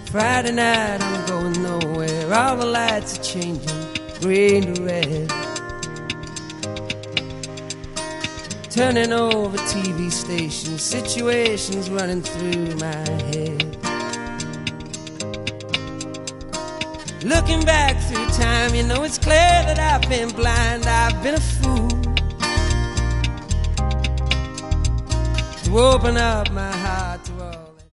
Friday night, I'm going nowhere. All the lights are changing, green to red. Turning over TV stations, situations running through my head. Looking back through time, you know it's clear that I've been blind, I've been a fool to open up my heart